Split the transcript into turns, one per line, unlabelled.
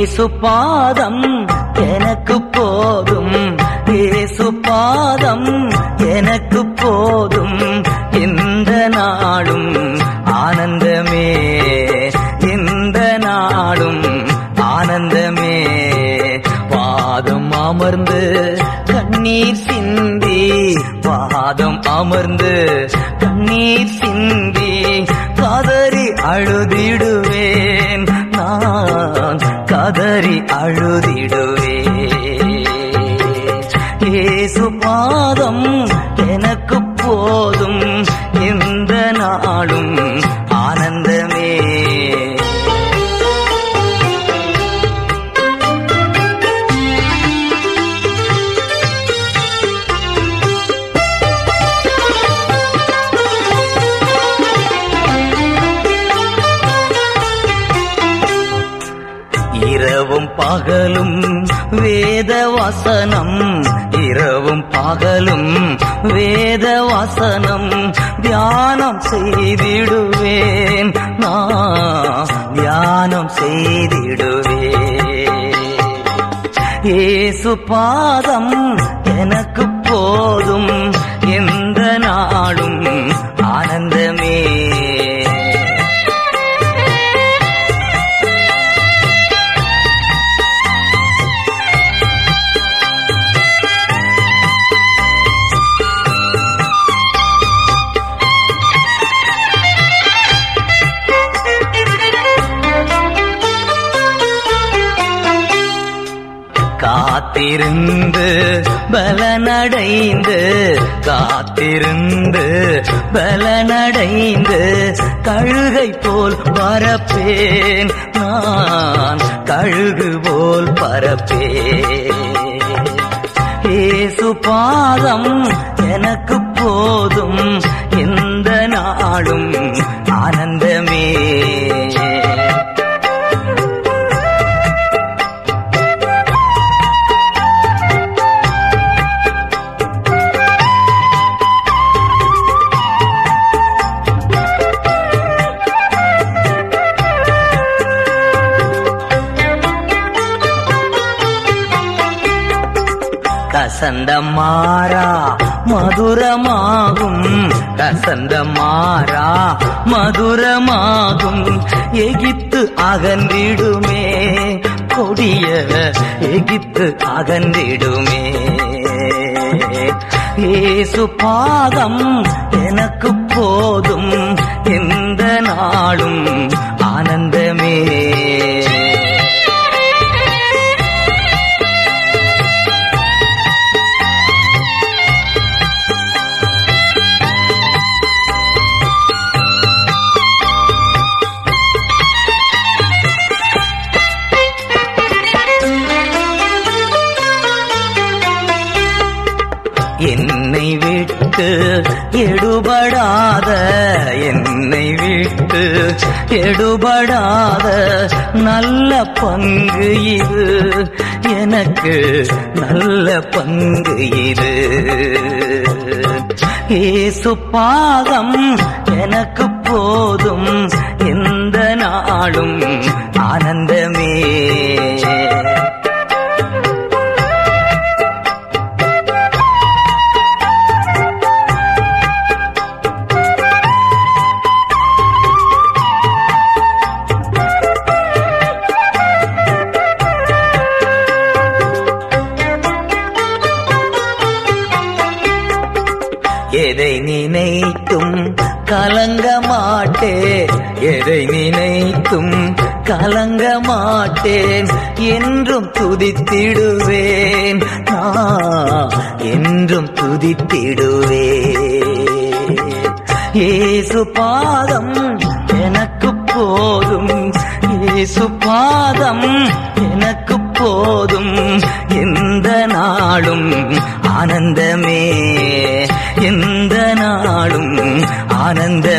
இயேசு பாதம் எனக்கு போதும், இயேசு பாதம் எனக்கு போதும், இந்த நாளும் ஆனந்தமே, இந்த நாளும் ஆனந்தமே. பாதம் அமர்ந்து கண்ணீர் சிந்தி, பாதம் அமர்ந்து கண்ணீர் சிந்தி, கதறி அழுதிடுவேன், நான் கதறி அழுதிடுவேன். இயேசு பாதம் எனக்கு போதும், இந்த நாளும் ஆனந்தமே. இரவும் பகலும் வேத வசனம், இரவும் பகலும் வேத வசனம், தியானம் செய்திடுவேன், நான் தியானம் செய்திடுவேன். இயேசு பாதம் எனக்கு போதும், எந்த நாளும் ஆனந்தமே. காத்திருந்து பலனடைந்து, காத்திருந்து பலனடைந்து, கழுகை போல் பரப்பேன், நான் கழுகு போல் பரப்பேன். இயேசு பாதம் எனக்கு போதும், எந்த நாளும் ஆனந்தமே. கசந்த மாறா மதுரமாகும், கசந்த மாறா மதுரமாகும், எகிப்து அகன்றிடுமே, கொடிய எகிப்து அகன்றிடுமே. இயேசு பாதம் எனக்கு போதும், எந்த நாளும் ஆனந்தமே. என்னை விட்டு எடுபடாத, என்னை விட்டு எடுபடாத நல்ல பங்கு இது, எனக்கு நல்ல பங்கு இது. இயேசு பாதம் எனக்கு போதும், எந்த நாளும் ஆனந்தமே. எதை நினைத்தும் கலங்க மாட்டேன், எதை நினைத்தும் கலங்க மாட்டேன், என்றும் துதித்திடுவேன், நான் என்றும் துதித்திடுவேன். இயேசு பாதம் எனக்கு போதும், இயேசு பாதம் எனக்கு போதும், எந்த நாளும் ஆனந்தமே, எந்த நாளும் ஆனந்த